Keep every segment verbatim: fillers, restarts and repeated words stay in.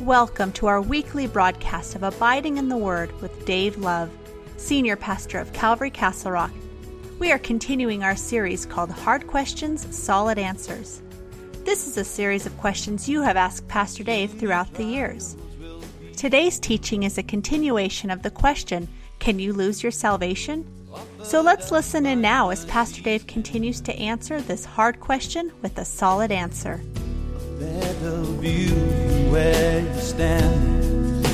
Welcome to our weekly broadcast of Abiding in the Word with Dave Love, Senior Pastor of Calvary Castle Rock. We are continuing our series called Hard Questions, Solid Answers. This is a series of questions you have asked Pastor Dave throughout the years. Today's teaching is a continuation of the question, can you lose your salvation? So let's listen in now as Pastor Dave continues to answer this hard question with a solid answer. Better view where you stand.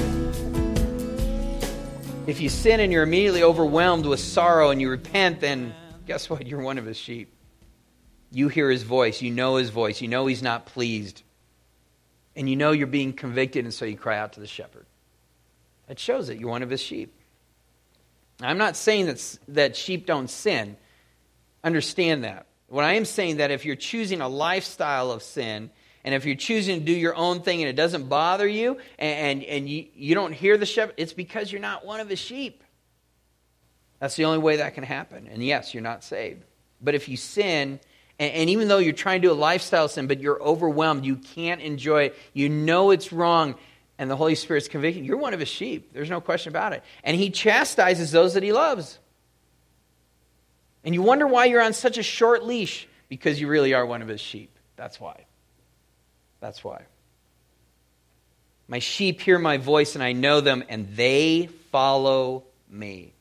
If you sin and you're immediately overwhelmed with sorrow and you repent, then guess what? You're one of his sheep. You hear his voice. You know his voice. You know he's not pleased. And you know you're being convicted, and so you cry out to the shepherd. That shows that you're one of his sheep. I'm not saying that, that sheep don't sin. Understand that. What I am saying that if you're choosing a lifestyle of sin, and if you're choosing to do your own thing and it doesn't bother you, and, and, and you, you don't hear the shepherd, it's because you're not one of his sheep. That's the only way that can happen. And yes, you're not saved. But if you sin, and, and even though you're trying to do a lifestyle sin, but you're overwhelmed, you can't enjoy it, you know it's wrong, and the Holy Spirit's convicting, you're one of his sheep. There's no question about it. And he chastises those that he loves. And you wonder why you're on such a short leash, because you really are one of his sheep. That's why. That's why. My sheep hear my voice, and I know them, and they follow me.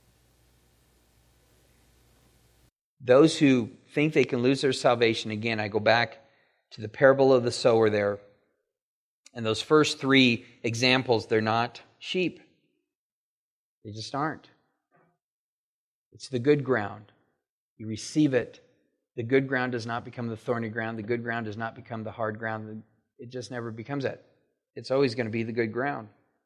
Those who think they can lose their salvation, again, I go back to the parable of the sower there. And those first three examples, they're not sheep. They just aren't. It's the good ground. You receive it. The good ground does not become the thorny ground. The good ground does not become the hard ground. It just never becomes that. It's always going to be the good ground.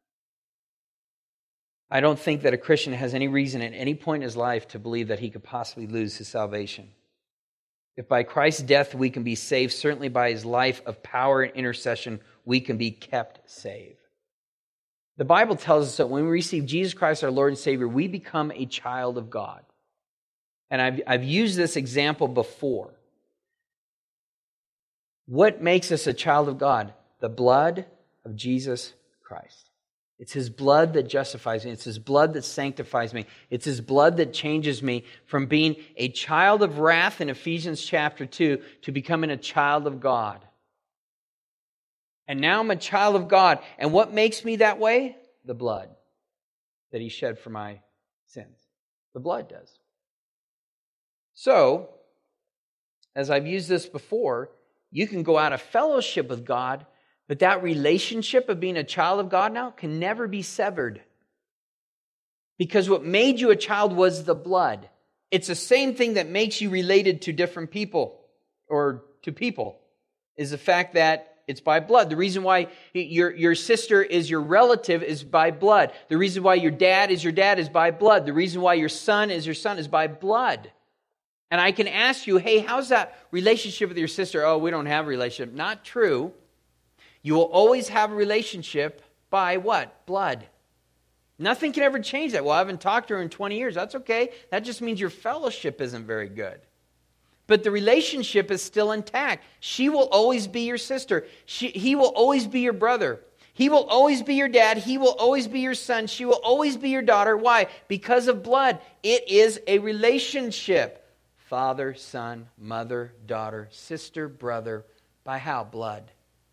I don't think that a Christian has any reason at any point in his life to believe that he could possibly lose his salvation. If by Christ's death we can be saved, certainly by his life of power and intercession, we can be kept safe. The Bible tells us that when we receive Jesus Christ, our Lord and Savior, we become a child of God. And I've, I've used this example before. What makes us a child of God? The blood of Jesus Christ. It's his blood that justifies me. It's his blood that sanctifies me. It's his blood that changes me from being a child of wrath in Ephesians chapter two to becoming a child of God. And now I'm a child of God. And what makes me that way? The blood that he shed for my sins. The blood does. So, as I've used this before, you can go out of fellowship with God, but that relationship of being a child of God now can never be severed. Because what made you a child was the blood. It's the same thing that makes you related to different people, or to people, is the fact that it's by blood. The reason why your, your sister is your relative is by blood. The reason why your dad is your dad is by blood. The reason why your son is your son is by blood. And I can ask you, hey, how's that relationship with your sister? Oh, we don't have a relationship. Not true. You will always have a relationship by what? Blood. Nothing can ever change that. Well, I haven't talked to her in twenty years. That's okay. That just means your fellowship isn't very good. But the relationship is still intact. She will always be your sister. She, he will always be your brother. He will always be your dad. He will always be your son. She will always be your daughter. Why? Because of blood. It is a relationship. Father, son, mother, daughter, sister, brother. By how? Blood.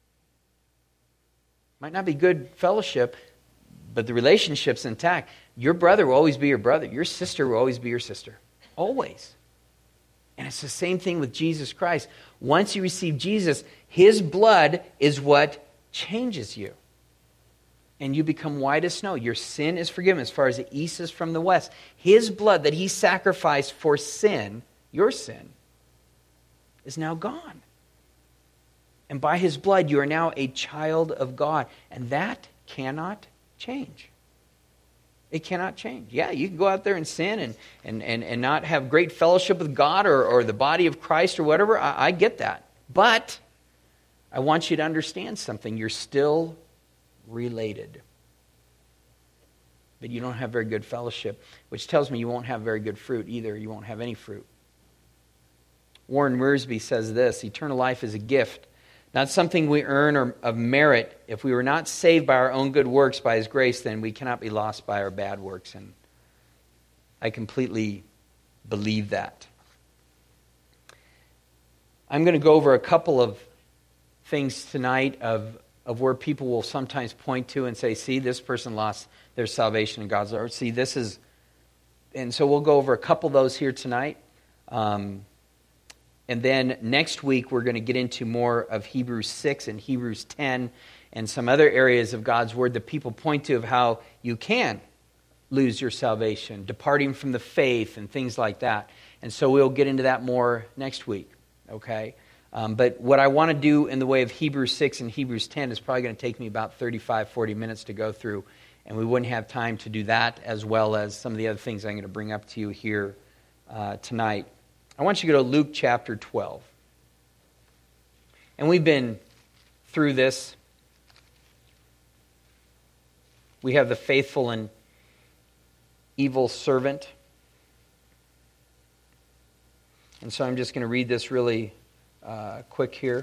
Might not be good fellowship, but the relationship's intact. Your brother will always be your brother. Your sister will always be your sister. Always. And it's the same thing with Jesus Christ. Once you receive Jesus, his blood is what changes you. And you become white as snow. Your sin is forgiven as far as the east is from the west. His blood that he sacrificed for sin, your sin, is now gone. And by his blood, you are now a child of God. And that cannot change. It cannot change. Yeah, you can go out there and sin and, and, and, and not have great fellowship with God or, or the body of Christ or whatever. I, I get that. But I want you to understand something. You're still related. But you don't have very good fellowship, which tells me you won't have very good fruit either. You won't have any fruit. Warren Wiersbe says this: eternal life is a gift not something we earn or of merit. If we were not saved by our own good works, by His grace, then we cannot be lost by our bad works. And I completely believe that. I'm going to go over a couple of things tonight of, of where people will sometimes point to and say, see, this person lost their salvation in God's Lord. See, this is... And so we'll go over a couple of those here tonight. Um, and then next week we're going to get into more of Hebrews six and Hebrews ten and some other areas of God's Word that people point to of how you can lose your salvation, departing from the faith and things like that. And so we'll get into that more next week, okay? Um, but what I want to do in the way of Hebrews six and Hebrews ten is probably going to take me about thirty-five, forty minutes to go through. And we wouldn't have time to do that, as well as some of the other things I'm going to bring up to you here uh, tonight. I want you to go to Luke chapter twelve. And we've been through this. We have the faithful and evil servant. And so I'm just going to read this really uh, quick here.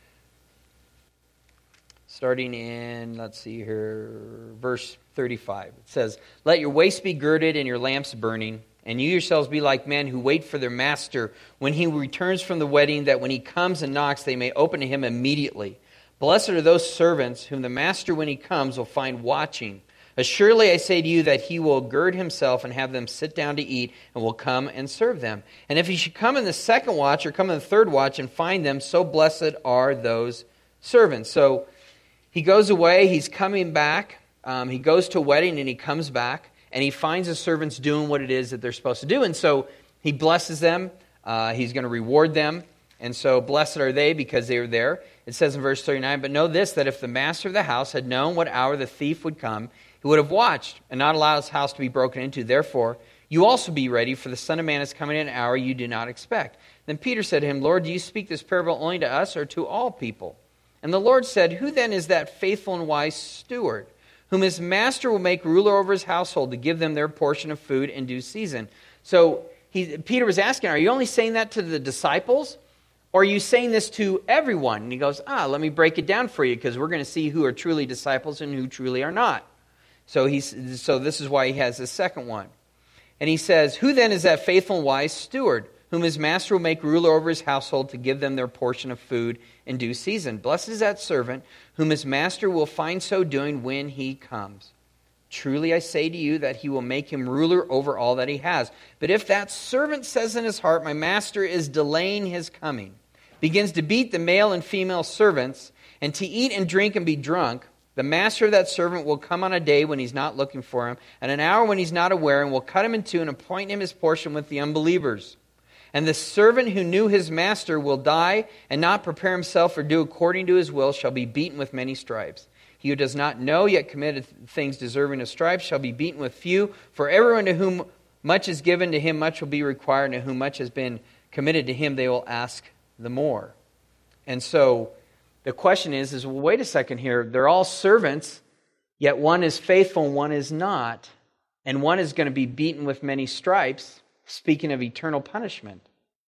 Starting in, let's see here, verse thirty-five. It says, "Let your waist be girded and your lamps burning, and you yourselves be like men who wait for their master when he returns from the wedding, that when he comes and knocks, they may open to him immediately. Blessed are those servants whom the master, when he comes, will find watching. Assuredly, I say to you that he will gird himself and have them sit down to eat, and will come and serve them. And if he should come in the second watch or come in the third watch and find them, so blessed are those servants." So he goes away, he's coming back, um, he goes to a wedding and he comes back, and he finds the servants doing what it is that they're supposed to do. And so he blesses them, uh, he's going to reward them, and so blessed are they because they were there. It says in verse thirty-nine, "But know this, that if the master of the house had known what hour the thief would come, he would have watched and not allowed his house to be broken into. Therefore, you also be ready, for the Son of Man is coming in an hour you do not expect." Then Peter said to him, "Lord, do you speak this parable only to us or to all people?" And the Lord said, "Who then is that faithful and wise steward, whom his master will make ruler over his household to give them their portion of food in due season?" So he, Peter was asking, are you only saying that to the disciples? Or are you saying this to everyone? And he goes, ah, let me break it down for you, because we're going to see who are truly disciples and who truly are not. So he's, so this is why he has the second one. And he says, "Who then is that faithful and wise steward, whom his master will make ruler over his household to give them their portion of food in due season? Blessed is that servant whom his master will find so doing when he comes. Truly I say to you that he will make him ruler over all that he has. But if that servant says in his heart, 'My master is delaying his coming,' begins to beat the male and female servants, and to eat and drink and be drunk, the master of that servant will come on a day when he's not looking for him, and an hour when he's not aware, and will cut him in two and appoint him his portion with the unbelievers. And the servant who knew his master will die, and not prepare himself or do according to his will shall be beaten with many stripes. He who does not know yet committed things deserving of stripes shall be beaten with few. For everyone to whom much is given, to him much will be required, and to whom much has been committed, to him they will ask the more." And so the question is, is well, wait a second here. They're all servants, yet one is faithful and one is not. And one is going to be beaten with many stripes, speaking of eternal punishment.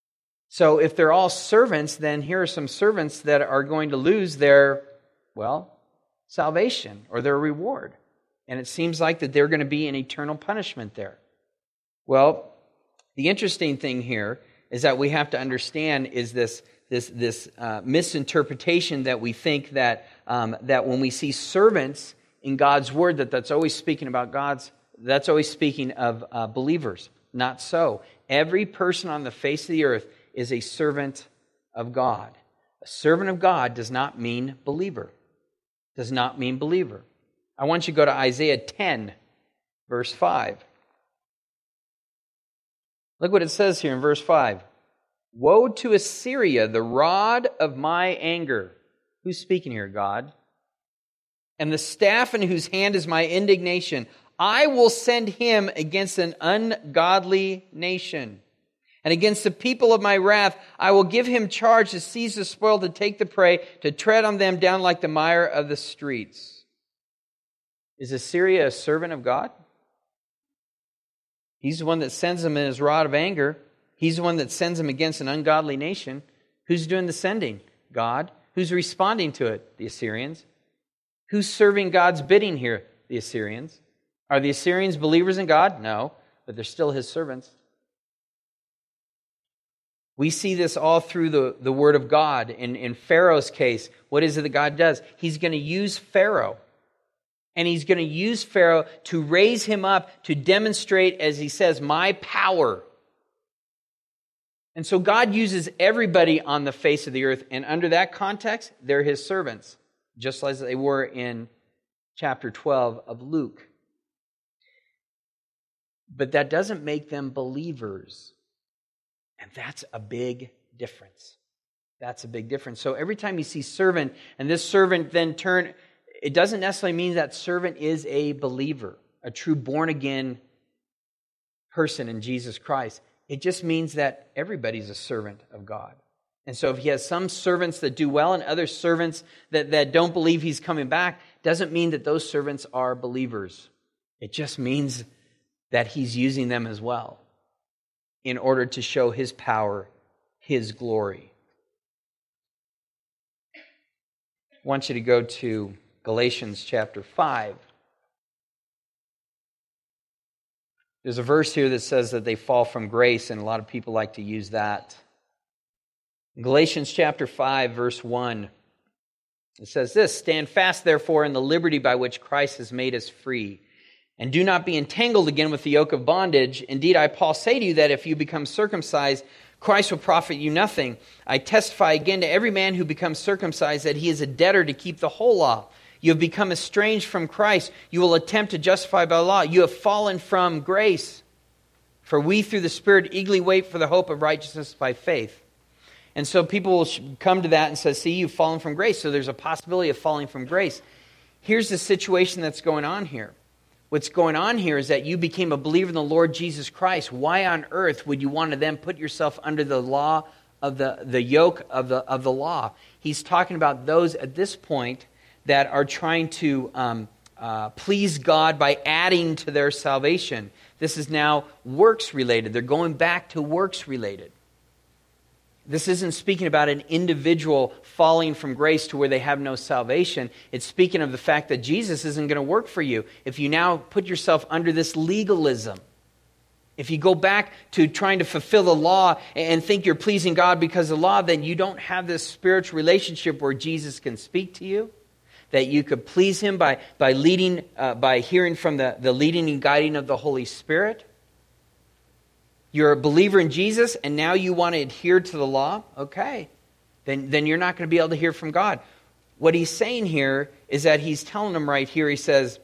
So if they're all servants, then here are some servants that are going to lose their, well, salvation or their reward. And it seems like that they're going to be in eternal punishment there. Well, the interesting thing here is that we have to understand is this this this uh, misinterpretation that we think that um, that when we see servants in God's word, that that's always speaking about God's, that's always speaking of uh, believers. Not so. Every person on the face of the earth is a servant of God. A servant of God does not mean believer. Does not mean believer. I want you to go to Isaiah ten, verse five. Look what it says here in verse five. "Woe to Assyria, the rod of my anger." Who's speaking here? God. "And the staff in whose hand is my indignation. I will send him against an ungodly nation. And against the people of my wrath, I will give him charge to seize the spoil, to take the prey, to tread on them down like the mire of the streets." Is Assyria a servant of God? He's the one that sends them in his rod of anger. He's the one that sends them against an ungodly nation. Who's doing the sending? God. Who's responding to it? The Assyrians. Who's serving God's bidding here? The Assyrians. Are the Assyrians believers in God? No, but they're still his servants. We see this all through the, the Word of God. In, in Pharaoh's case, what is it that God does? He's going to use Pharaoh. And he's going to use Pharaoh to raise him up to demonstrate, as he says, my power. And so God uses everybody on the face of the earth. And under that context, they're his servants, just as they were in chapter twelve of Luke. But that doesn't make them believers. And that's a big difference. That's a big difference. So every time you see servant, and this servant then turn, it doesn't necessarily mean that servant is a believer, a true born-again person in Jesus Christ. It just means that everybody's a servant of God. And so if he has some servants that do well and other servants that, that don't believe he's coming back, doesn't mean that those servants are believers. It just means that he's using them as well in order to show his power, his glory. I want you to go to Galatians chapter five. There's a verse here that says that they fall from grace, and a lot of people like to use that. In Galatians chapter five, verse one, it says this, "Stand fast, therefore, in the liberty by which Christ has made us free, and do not be entangled again with the yoke of bondage. Indeed, I, Paul, say to you that if you become circumcised, Christ will profit you nothing. I testify again to every man who becomes circumcised that he is a debtor to keep the whole law. You have become estranged from Christ. You will attempt to justify by law. You have fallen from grace. For we, through the Spirit, eagerly wait for the hope of righteousness by faith." And so people will come to that and say, see, you've fallen from grace. So there's a possibility of falling from grace. Here's the situation that's going on here. What's going on here is that you became a believer in the Lord Jesus Christ. Why on earth would you want to then put yourself under the law of the, the yoke of the, of the law? He's talking about those at this point that are trying to um, uh, please God by adding to their salvation. This is now works related. They're going back to works related. This isn't speaking about an individual falling from grace to where they have no salvation. It's speaking of the fact that Jesus isn't going to work for you if you now put yourself under this legalism. If you go back to trying to fulfill the law and think you're pleasing God because of the law, then you don't have this spiritual relationship where Jesus can speak to you, that you could please him by, by leading, uh, by hearing from the, the leading and guiding of the Holy Spirit. You're a believer in Jesus, and now you want to adhere to the law? Okay. Then, then you're not going to be able to hear from God. What he's saying here is that he's telling them right here, he says,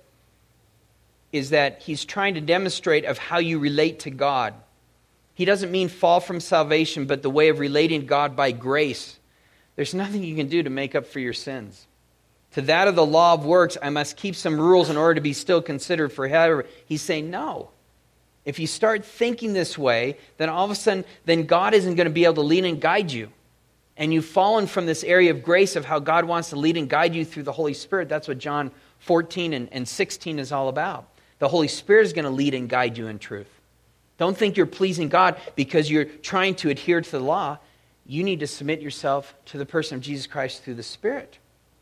is that he's trying to demonstrate of how you relate to God. He doesn't mean fall from salvation, but the way of relating to God by grace. There's nothing you can do to make up for your sins. To that of the law of works, I must keep some rules in order to be still considered for heaven. He's saying no. If you start thinking this way, then all of a sudden, then God isn't going to be able to lead and guide you. And you've fallen from this area of grace of how God wants to lead and guide you through the Holy Spirit. That's what John fourteen and, and sixteen is all about. The Holy Spirit is going to lead and guide you in truth. Don't think you're pleasing God because you're trying to adhere to the law. You need to submit yourself to the person of Jesus Christ through the Spirit.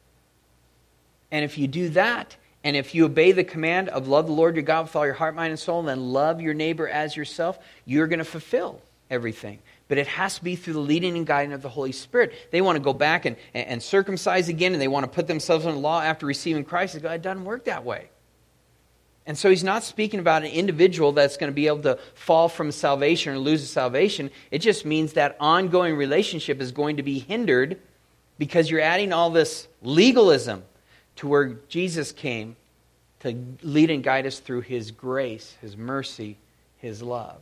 And if you do that, and if you obey the command of love the Lord your God with all your heart, mind, and soul, and then love your neighbor as yourself, you're going to fulfill everything. But it has to be through the leading and guiding of the Holy Spirit. They want to go back and, and circumcise again, and they want to put themselves under law after receiving Christ. It doesn't work that way. And so he's not speaking about an individual that's going to be able to fall from salvation or lose salvation. It just means that ongoing relationship is going to be hindered because you're adding all this legalism to where Jesus came to lead and guide us through his grace, his mercy, his love.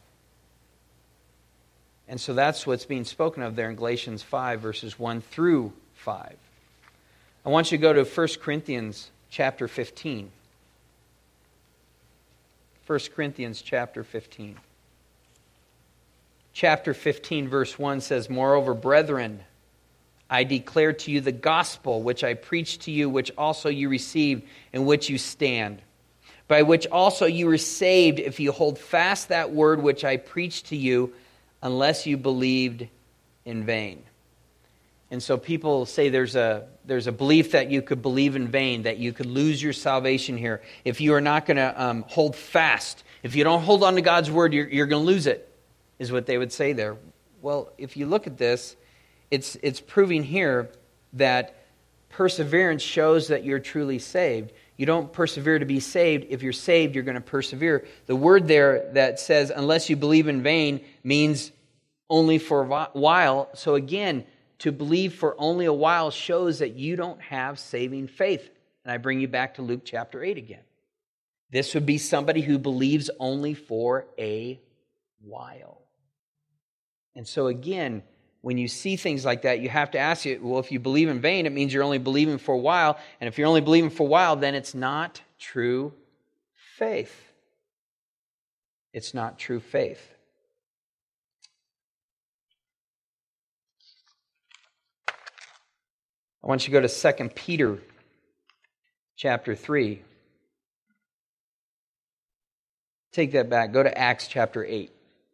And so that's what's being spoken of there in Galatians five, verses one through five. I want you to go to First Corinthians chapter fifteen. First Corinthians chapter fifteen. Chapter fifteen, verse one says, "Moreover, brethren, I declare to you the gospel which I preached to you, which also you received, in which you stand, by which also you were saved, if you hold fast that word which I preached to you, unless you believed in vain." And so people say there's a there's a belief that you could believe in vain, that you could lose your salvation here. If you are not going to um, hold fast, if you don't hold on to God's word, you're, you're going to lose it, is what they would say there. Well, if you look at this, it's it's proving here that perseverance shows that you're truly saved. You don't persevere to be saved. If you're saved, you're going to persevere. The word there that says, unless you believe in vain, means only for a while. So again, to believe for only a while shows that you don't have saving faith. And I bring you back to Luke chapter eight again. This would be somebody who believes only for a while. And so again, when you see things like that, you have to ask you, well, if you believe in vain, it means you're only believing for a while. And if you're only believing for a while, then it's not true faith. It's not true faith. I want you to go to Second Peter chapter three. Take that back. Go to Acts chapter eight.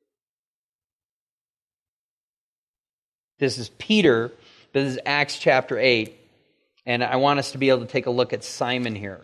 This is Peter. This is Acts chapter eight. And I want us to be able to take a look at Simon here.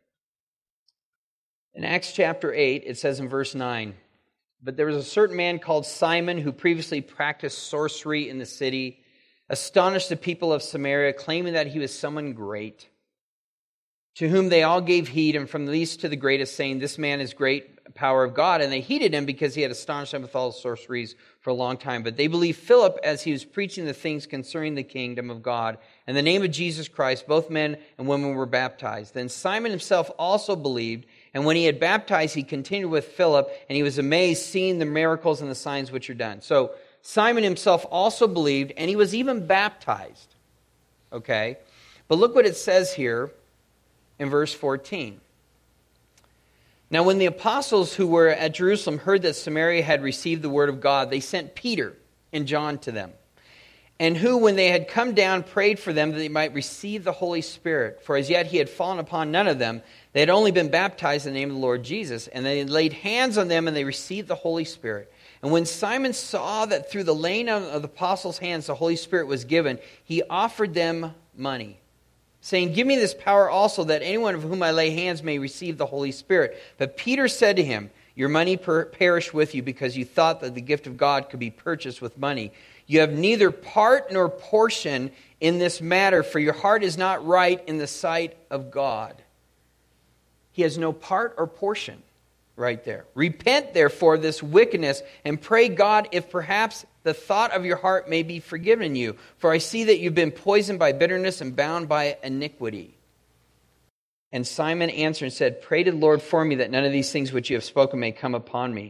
In Acts chapter eight, it says in verse nine, "But there was a certain man called Simon who previously practiced sorcery in the city, astonished the people of Samaria, claiming that he was someone great, to whom they all gave heed, and from the least to the greatest, saying, 'This man is great power of God.' And they heeded him because he had astonished them with all sorceries for a long time. But they believed Philip as he was preaching the things concerning the kingdom of God. In the name of Jesus Christ, both men and women were baptized. Then Simon himself also believed, and when he had baptized, he continued with Philip, and he was amazed seeing the miracles and the signs which are done." So Simon himself also believed, and he was even baptized. Okay? But look what it says here in verse fourteen. "Now when the apostles who were at Jerusalem heard that Samaria had received the word of God, they sent Peter and John to them, and who, when they had come down, prayed for them that they might receive the Holy Spirit. For as yet he had fallen upon none of them. They had only been baptized in the name of the Lord Jesus, and they laid hands on them, and they received the Holy Spirit. And when Simon saw that through the laying on of the apostles' hands the Holy Spirit was given, he offered them money, saying, 'Give me this power also, that anyone of whom I lay hands may receive the Holy Spirit.' But Peter said to him, 'Your money per- perish with you, because you thought that the gift of God could be purchased with money. You have neither part nor portion in this matter, for your heart is not right in the sight of God.'" He has no part or portion right there. "Repent, therefore, of this wickedness, and pray God if perhaps the thought of your heart may be forgiven you. For I see that you've been poisoned by bitterness and bound by iniquity." And Simon answered and said, "Pray to the Lord for me, that none of these things which you have spoken may come upon me."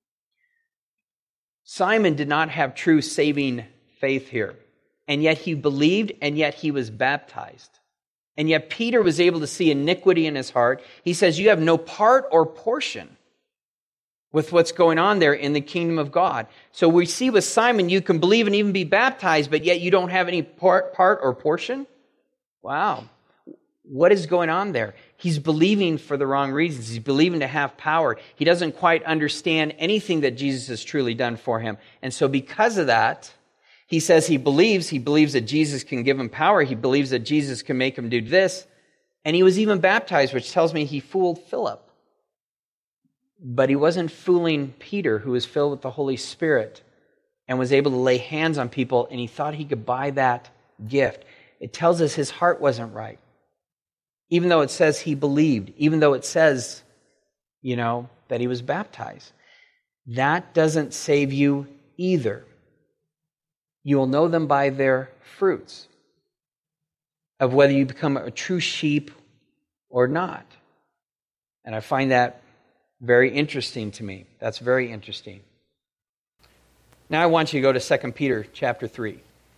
Simon did not have true saving faith here. And yet he believed, and yet he was baptized. And yet Peter was able to see iniquity in his heart. He says, you have no part or portion with what's going on there in the kingdom of God. So we see with Simon, you can believe and even be baptized, but yet you don't have any part, part or portion? Wow. What is going on there? He's believing for the wrong reasons. He's believing to have power. He doesn't quite understand anything that Jesus has truly done for him. And so because of that, he says he believes. He believes that Jesus can give him power. He believes that Jesus can make him do this. And he was even baptized, which tells me he fooled Philip. But he wasn't fooling Peter, who was filled with the Holy Spirit and was able to lay hands on people, and he thought he could buy that gift. It tells us his heart wasn't right. Even though it says he believed, even though it says, you know, that he was baptized. That doesn't save you either. You will know them by their fruits, of whether you become a true sheep or not. And I find that very interesting to me. That's very interesting. Now I want you to go to Second Peter chapter three.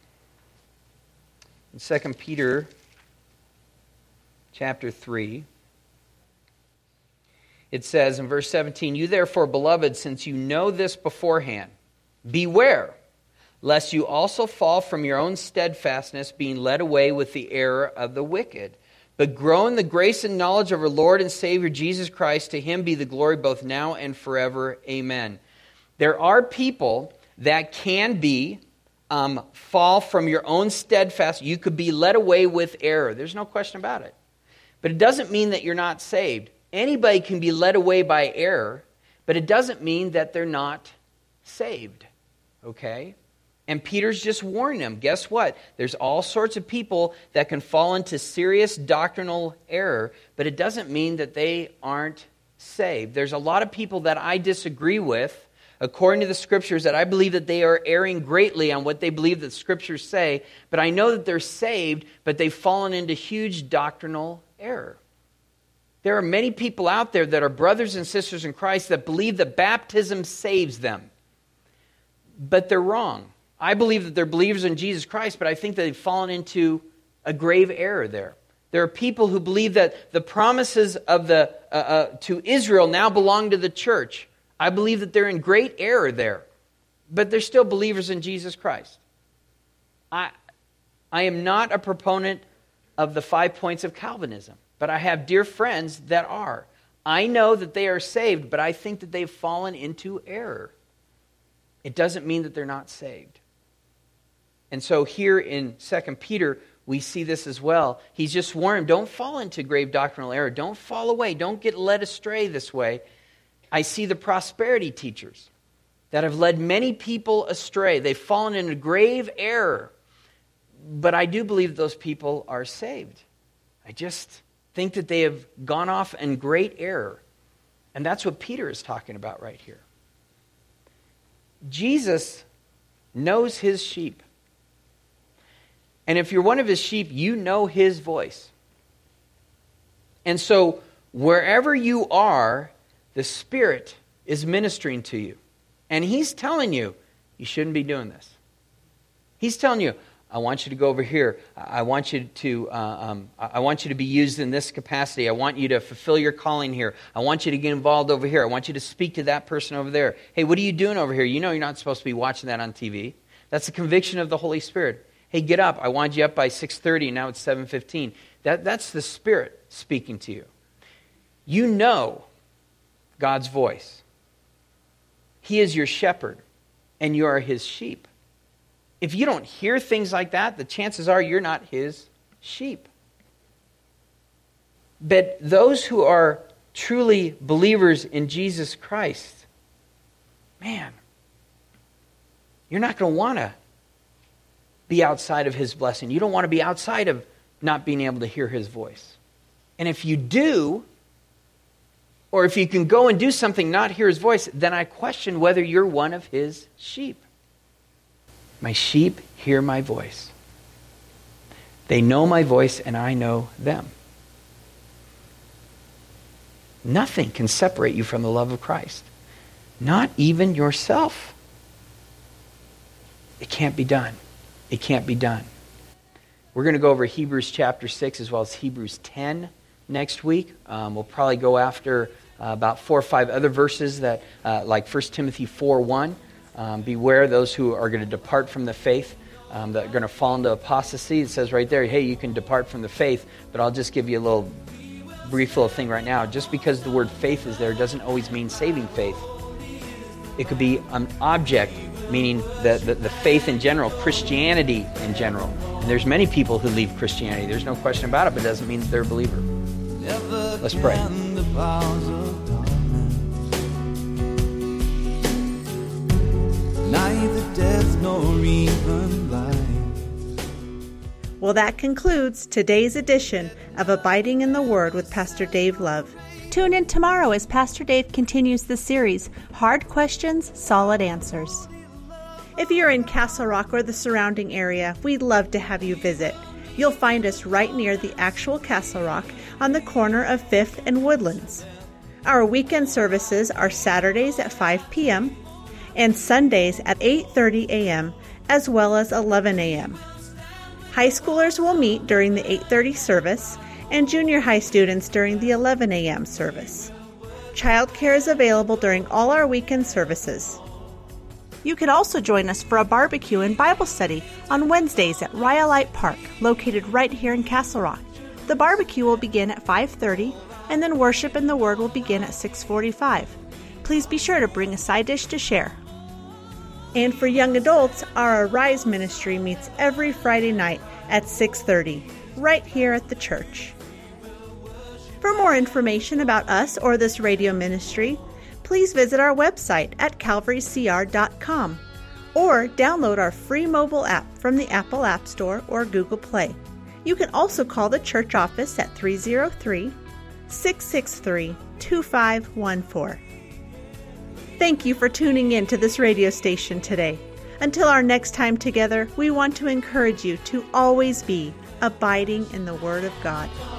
In Second Peter chapter three, it says in verse seventeen, "You therefore, beloved, since you know this beforehand, beware, lest you also fall from your own steadfastness, being led away with the error of the wicked. But grow in the grace and knowledge of our Lord and Savior Jesus Christ. To him be the glory both now and forever. Amen." There are people that can be um, fall from your own steadfast. You could be led away with error. There's no question about it. But it doesn't mean that you're not saved. Anybody can be led away by error, but it doesn't mean that they're not saved. Okay? And Peter's just warning them. Guess what? There's all sorts of people that can fall into serious doctrinal error, but it doesn't mean that they aren't saved. There's a lot of people that I disagree with, according to the Scriptures, that I believe that they are erring greatly on what they believe that Scriptures say, but I know that they're saved, but they've fallen into huge doctrinal error. There are many people out there that are brothers and sisters in Christ that believe that baptism saves them, but they're wrong. I believe that they're believers in Jesus Christ, but I think that they've fallen into a grave error there. There are people who believe that the promises of the uh, uh, to Israel now belong to the church. I believe that they're in great error there, but they're still believers in Jesus Christ. I, I am not a proponent of the five points of Calvinism, but I have dear friends that are. I know that they are saved, but I think that they've fallen into error. It doesn't mean that they're not saved. And so here in Second Peter, we see this as well. He's just warned, don't fall into grave doctrinal error. Don't fall away. Don't get led astray this way. I see the prosperity teachers that have led many people astray. They've fallen into grave error. But I do believe those people are saved. I just think that they have gone off in great error. And that's what Peter is talking about right here. Jesus knows his sheep. And if you're one of his sheep, you know his voice. And so wherever you are, the Spirit is ministering to you. And he's telling you, you shouldn't be doing this. He's telling you, I want you to go over here. I want you to uh, um, I want you to be used in this capacity. I want you to fulfill your calling here. I want you to get involved over here. I want you to speak to that person over there. Hey, what are you doing over here? You know you're not supposed to be watching that on T V. That's the conviction of the Holy Spirit. Hey, get up. I wanted you up by six thirty, and now it's seven fifteen. That, that's the Spirit speaking to you. You know God's voice. He is your shepherd, and you are his sheep. If you don't hear things like that, the chances are you're not his sheep. But those who are truly believers in Jesus Christ, man, you're not going to want to be outside of his blessing. You don't want to be outside of not being able to hear his voice. And if you do, or if you can go and do something, not hear his voice, then I question whether you're one of his sheep. My sheep hear my voice. They know my voice and I know them. Nothing can separate you from the love of Christ. Not even yourself. It can't be done. It can't be done. We're going to go over Hebrews chapter six as well as Hebrews ten next week. Um, we'll probably go after uh, about four or five other verses that, uh, like First Timothy four one. Um, beware those who are going to depart from the faith, um, that are going to fall into apostasy. It says right there, hey, you can depart from the faith, but I'll just give you a little brief little thing right now. Just because the word faith is there doesn't always mean saving faith. It could be an object, meaning the, the, the faith in general, Christianity in general. And there's many people who leave Christianity. There's no question about it, but it doesn't mean that they're a believer. Let's pray. Neither death nor even life. Well, that concludes today's edition of Abiding in the Word with Pastor Dave Love. Tune in tomorrow as Pastor Dave continues the series, Hard Questions, Solid Answers. If you're in Castle Rock or the surrounding area, we'd love to have you visit. You'll find us right near the actual Castle Rock on the corner of fifth and Woodlands. Our weekend services are Saturdays at five p.m., and Sundays at eight thirty a.m. as well as eleven a.m. High schoolers will meet during the eight thirty service and junior high students during the eleven a.m. service. Childcare is available during all our weekend services. You could also join us for a barbecue and Bible study on Wednesdays at Rhyolite Park, located right here in Castle Rock. The barbecue will begin at five thirty, and then worship and the Word will begin at six forty-five. Please be sure to bring a side dish to share. And for young adults, our Arise ministry meets every Friday night at six thirty, right here at the church. For more information about us or this radio ministry, please visit our website at calvary c r dot com or download our free mobile app from the Apple App Store or Google Play. You can also call the church office at three oh three, six six three, two five one four. Thank you for tuning in to this radio station today. Until our next time together, we want to encourage you to always be abiding in the Word of God.